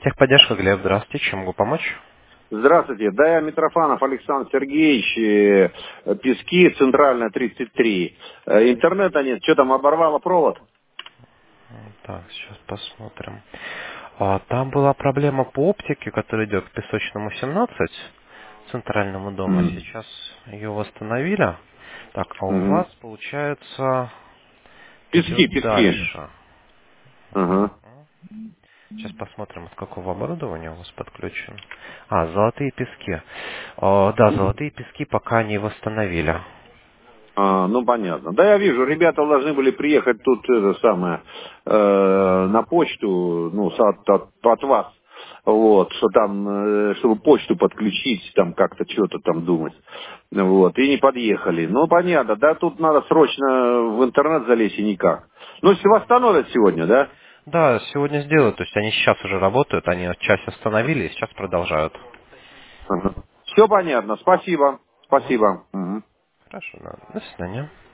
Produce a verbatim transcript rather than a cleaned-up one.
Техподдержка, Глеб, здравствуйте, чем могу помочь? Здравствуйте, да, я Митрофанов Александр Сергеевич, э, Пески, Центральная, тридцать три. Э, Интернета нет, что там, оборвало провод? М, Так, сейчас посмотрим. А, там была проблема по оптике, которая идет к Песочному семнадцать, центральному дому. М, Сейчас ее восстановили. Так, а у мгм. вас, получается, Пески, идет пески. дальше. Ага. Сейчас посмотрим, от какого оборудования у вас подключен. А, золотые пески. А, да, золотые пески пока не восстановили. А, ну понятно. Да, я вижу, ребята должны были приехать тут это самое э, на почту, ну, с- от, от- от вас. Вот, что там, э, чтобы почту подключить, там как-то что-то там думать. Вот, и не подъехали. Ну, понятно, да, тут надо срочно в интернет залезть и никак. Ну, если восстановят сегодня, да? Да, сегодня сделают, то есть они сейчас уже работают, они часть остановили и сейчас продолжают. Все понятно, спасибо, Мгм. спасибо. Мгм. Хорошо, да. До свидания.